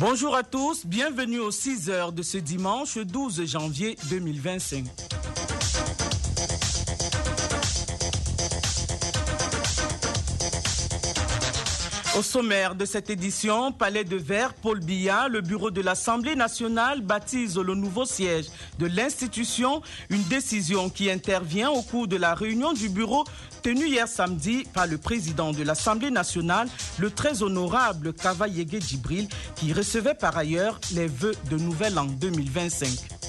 Bonjour à tous, bienvenue aux 6 heures de ce dimanche 12 janvier 2025. Au sommaire de cette édition, Palais de Verre, Paul Biya, le bureau de l'Assemblée nationale baptise le nouveau siège de l'institution, une décision qui intervient au cours de la réunion du bureau tenue hier samedi par le président de l'Assemblée nationale, le très honorable Kava Yegué Djibril, qui recevait par ailleurs les vœux de Nouvel An 2025.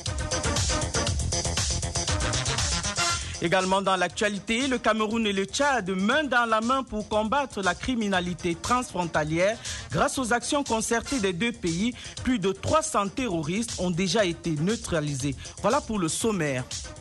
Également dans l'actualité, le Cameroun et le Tchad main dans la main pour combattre la criminalité transfrontalière. Grâce aux actions concertées des deux pays, plus de 300 terroristes ont déjà été neutralisés. Voilà pour le sommaire.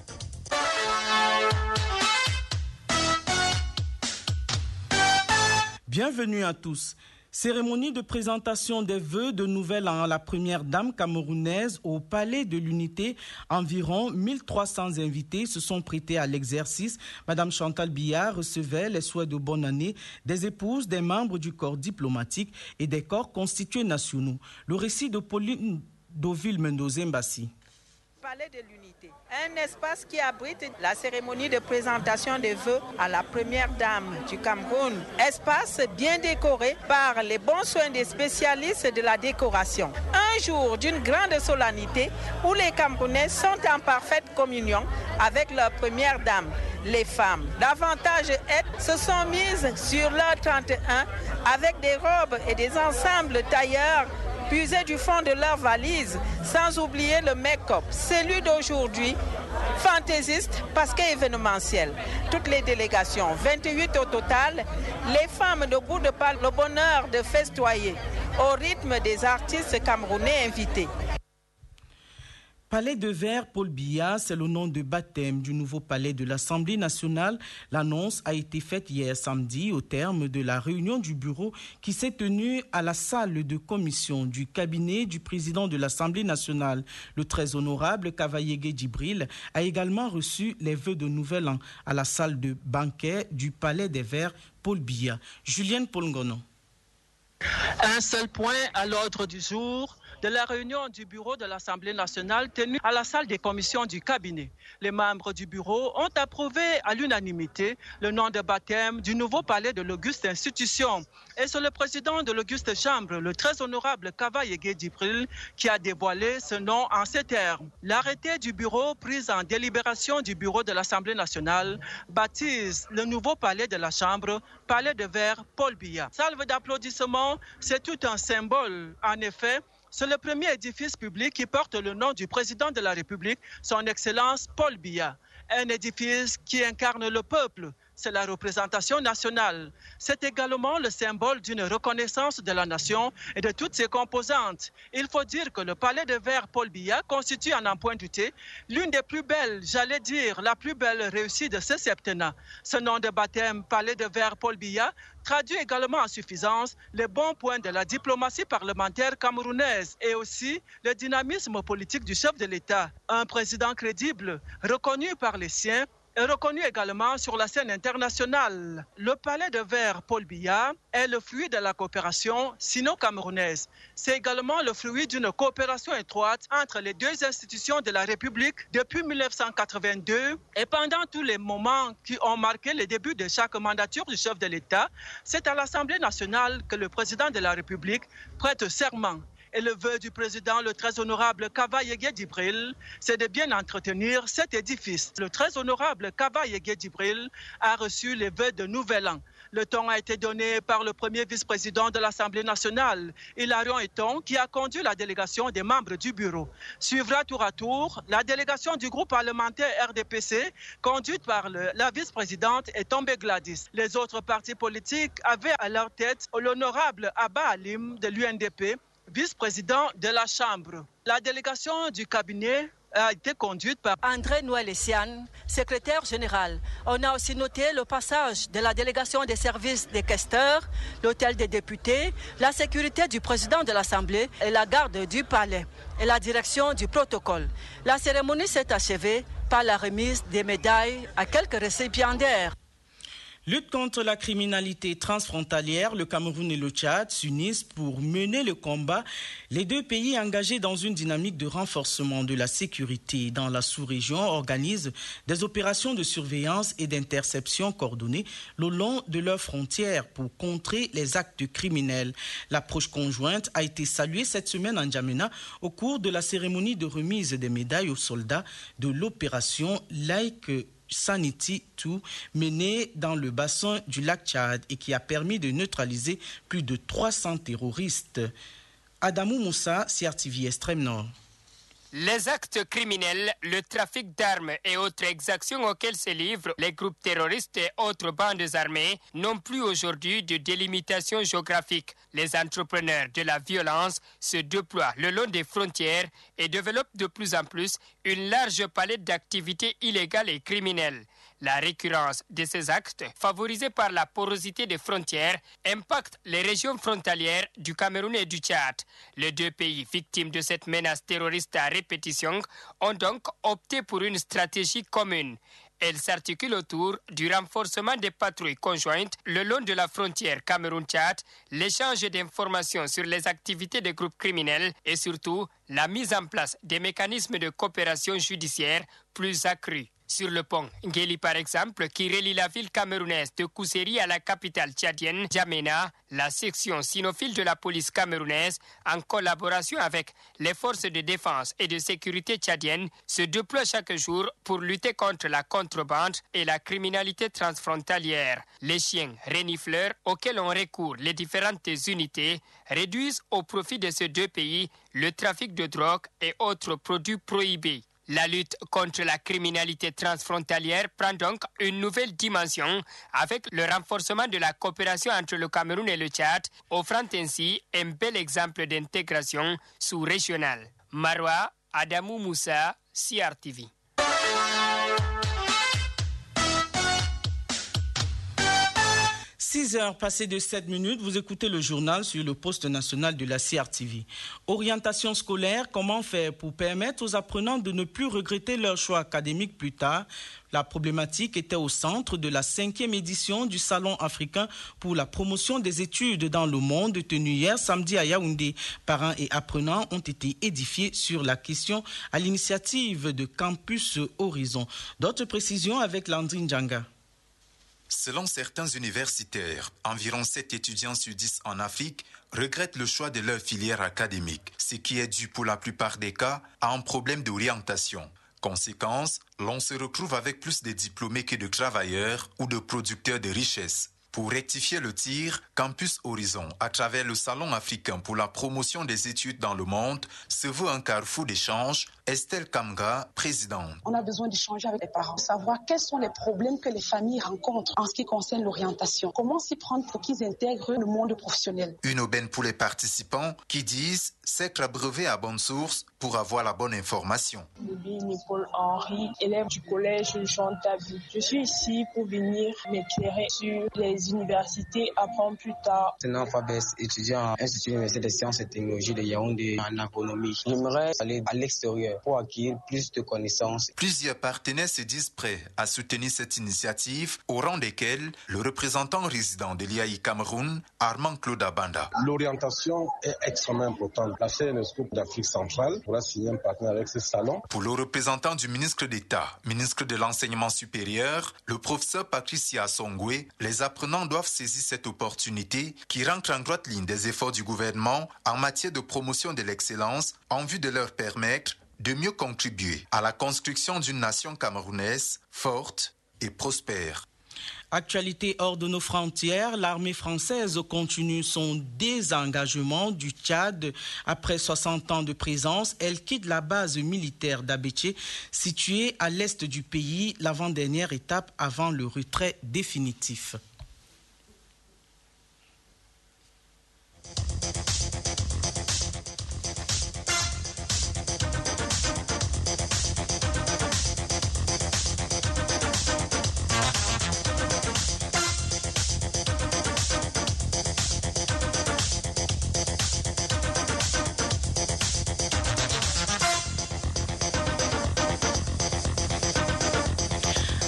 Bienvenue à tous. Cérémonie de présentation des vœux de Nouvel An à la première dame camerounaise au Palais de l'Unité. Environ 1300 invités se sont prêtés à l'exercice. Madame Chantal Biya recevait les souhaits de bonne année des épouses, des membres du corps diplomatique et des corps constitués nationaux. Le récit de Pauline Deauville Mendoza-Mbassi. Palais de l'Unité, un espace qui abrite la cérémonie de présentation des vœux à la première dame du Cameroun. Espace bien décoré par les bons soins des spécialistes de la décoration. Un jour d'une grande solennité où les Camerounais sont en parfaite communion avec leur première dame. Les femmes, davantage aides, se sont mises sur leur 31 avec des robes et des ensembles tailleurs puisés du fond de leur valise, sans oublier le make-up. Celui d'aujourd'hui, fantaisiste parce qu'événementiel. Toutes les délégations, 28 au total, les femmes debout de par le bonheur de festoyer au rythme des artistes camerounais invités. Palais de Verre, Paul Biya, c'est le nom de baptême du nouveau palais de l'Assemblée nationale. L'annonce a été faite hier samedi au terme de la réunion du bureau qui s'est tenue à la salle de commission du cabinet du président de l'Assemblée nationale. Le très honorable Kava Yegué Djibril a également reçu les vœux de Nouvel An à la salle de banquet du Palais des Verres, Paul Biya. Julienne Polngono. Un seul point à l'ordre du jour de la réunion du bureau de l'Assemblée nationale tenue à la salle des commissions du cabinet. Les membres du bureau ont approuvé à l'unanimité le nom de baptême du nouveau palais de l'auguste institution. Et c'est le président de l'auguste chambre, le très honorable Kava Yegué Djibril, qui a dévoilé ce nom en ces termes. L'arrêté du bureau pris en délibération du bureau de l'Assemblée nationale baptise le nouveau palais de la chambre, Palais de Verre Paul Biya. Salve d'applaudissements, c'est tout un symbole. En effet, c'est le premier édifice public qui porte le nom du président de la République, son Excellence Paul Biya. Un édifice qui incarne le peuple, c'est la représentation nationale. C'est également le symbole d'une reconnaissance de la nation et de toutes ses composantes. Il faut dire que le palais de Verre Paul Biya constitue, à n'en point douter, l'une des plus belles, j'allais dire, la plus belle réussite de ce septennat. Ce nom de baptême, palais de Verre Paul Biya, traduit également en suffisance les bons points de la diplomatie parlementaire camerounaise et aussi le dynamisme politique du chef de l'État. Un président crédible, reconnu par les siens, est reconnu également sur la scène internationale. Le palais de Verre Paul Biya est le fruit de la coopération sino-camerounaise. C'est également le fruit d'une coopération étroite entre les deux institutions de la République depuis 1982 et pendant tous les moments qui ont marqué le début de chaque mandature du chef de l'État. C'est à l'Assemblée nationale que le président de la République prête serment. Et le vœu du président, le très honorable Kava Yegué Djibril, c'est de bien entretenir cet édifice. Le très honorable Kava Yegué Djibril a reçu les vœux de Nouvel An. Le ton a été donné par le premier vice-président de l'Assemblée nationale, Hilarion Eton, qui a conduit la délégation des membres du bureau. Suivra tour à tour la délégation du groupe parlementaire RDPC, conduite par la vice-présidente Etombe Gladys. Les autres partis politiques avaient à leur tête l'honorable Abba Alim de l'UNDP, vice-président de la Chambre. La délégation du cabinet a été conduite par André Noël-Essiane, secrétaire général. On a aussi noté le passage de la délégation des services des questeurs, l'hôtel des députés, la sécurité du président de l'Assemblée et la garde du palais et la direction du protocole. La cérémonie s'est achevée par la remise des médailles à quelques récipiendaires. Lutte contre la criminalité transfrontalière, le Cameroun et le Tchad s'unissent pour mener le combat. Les deux pays engagés dans une dynamique de renforcement de la sécurité dans la sous-région organisent des opérations de surveillance et d'interception coordonnées le long de leurs frontières pour contrer les actes criminels. L'approche conjointe a été saluée cette semaine en N'Djamena au cours de la cérémonie de remise des médailles aux soldats de l'opération Like Sanity 2 menée dans le bassin du lac Tchad et qui a permis de neutraliser plus de 300 terroristes. Adamou Moussa, CRTV Extrême Nord. Les actes criminels, le trafic d'armes et autres exactions auxquelles se livrent les groupes terroristes et autres bandes armées n'ont plus aujourd'hui de délimitation géographique. Les entrepreneurs de la violence se déploient le long des frontières et développent de plus en plus une large palette d'activités illégales et criminelles. La récurrence de ces actes, favorisée par la porosité des frontières, impacte les régions frontalières du Cameroun et du Tchad. Les deux pays victimes de cette menace terroriste à répétition ont donc opté pour une stratégie commune. Elle s'articule autour du renforcement des patrouilles conjointes le long de la frontière Cameroun-Tchad, l'échange d'informations sur les activités des groupes criminels et surtout la mise en place des mécanismes de coopération judiciaire plus accrus. Sur le pont Ngeli, par exemple, qui relie la ville camerounaise de Kousséri à la capitale tchadienne, N'Djamena, la section cynophile de la police camerounaise, en collaboration avec les forces de défense et de sécurité tchadiennes, se déploie chaque jour pour lutter contre la contrebande et la criminalité transfrontalière. Les chiens renifleurs auxquels on recourt les différentes unités réduisent au profit de ces deux pays le trafic de drogue et autres produits prohibés. La lutte contre la criminalité transfrontalière prend donc une nouvelle dimension avec le renforcement de la coopération entre le Cameroun et le Tchad, offrant ainsi un bel exemple d'intégration sous-régionale. Marwa Adamou Moussa, CRTV. 6 heures passées de 7 minutes, vous écoutez le journal sur le poste national de la CRTV. Orientation scolaire, comment faire pour permettre aux apprenants de ne plus regretter leur choix académique plus tard? La problématique était au centre de la 5e édition du Salon africain pour la promotion des études dans le monde tenu hier samedi à Yaoundé. Parents et apprenants ont été édifiés sur la question à l'initiative de Campus Horizon. D'autres précisions avec Landrine Djanga. Selon certains universitaires, environ 7 étudiants sur 10 en Afrique regrettent le choix de leur filière académique, ce qui est dû pour la plupart des cas à un problème d'orientation. Conséquence, l'on se retrouve avec plus de diplômés que de travailleurs ou de producteurs de richesses. Pour rectifier le tir, Campus Horizon, à travers le Salon africain pour la promotion des études dans le monde, se veut un carrefour d'échange. Estelle Kamga, présidente. On a besoin d'échanger avec les parents, savoir quels sont les problèmes que les familles rencontrent en ce qui concerne l'orientation. Comment s'y prendre pour qu'ils intègrent le monde professionnel. Une aubaine pour les participants qui disent s'être abreuvés à bonne source pour avoir la bonne information. Paul Henry, élève du collège Jean David. Je suis ici pour venir m'éclairer sur les universités apprendre plus tard. C'est un Fabès, étudiant à l'Institut universitaire des sciences et technologies de Yaoundé en agronomie. J'aimerais aller à l'extérieur pour acquérir plus de connaissances. Plusieurs partenaires se disent prêts à soutenir cette initiative, au rang desquels le représentant résident de l'IAI Cameroun, Armand Claude Abanda. L'orientation est extrêmement importante. La CNSCOP d'Afrique centrale pourra signer un partenariat avec ce salon. Pour le représentant du ministre d'État, ministre de l'Enseignement supérieur, le professeur Patricia Songwe, les apprenants doivent saisir cette opportunité qui rentre en droite ligne des efforts du gouvernement en matière de promotion de l'excellence en vue de leur permettre de mieux contribuer à la construction d'une nation camerounaise forte et prospère. Actualité hors de nos frontières, l'armée française continue son désengagement du Tchad. Après 60 ans de présence, elle quitte la base militaire d'Abéché, située à l'est du pays, l'avant-dernière étape avant le retrait définitif.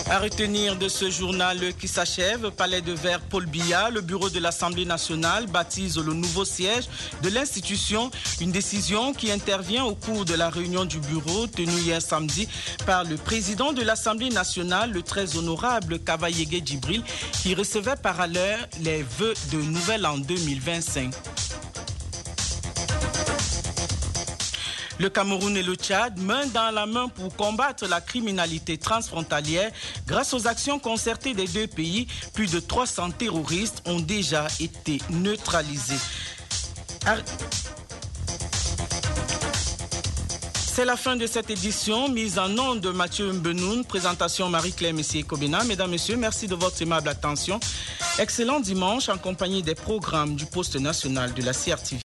À retenir de ce journal qui s'achève, Palais de Verre Paul Biya, le bureau de l'Assemblée nationale baptise le nouveau siège de l'institution, une décision qui intervient au cours de la réunion du bureau tenue hier samedi par le président de l'Assemblée nationale, le très honorable Kavayege Djibril, qui recevait par ailleurs les vœux de Nouvel An 2025. Le Cameroun et le Tchad, main dans la main pour combattre la criminalité transfrontalière. Grâce aux actions concertées des deux pays, plus de 300 terroristes ont déjà été neutralisés. C'est la fin de cette édition, mise en onde de Mathieu Mbenoun, présentation Marie-Claire Messier-Kobena. Mesdames, Messieurs, merci de votre aimable attention. Excellent dimanche en compagnie des programmes du poste national de la CRTV.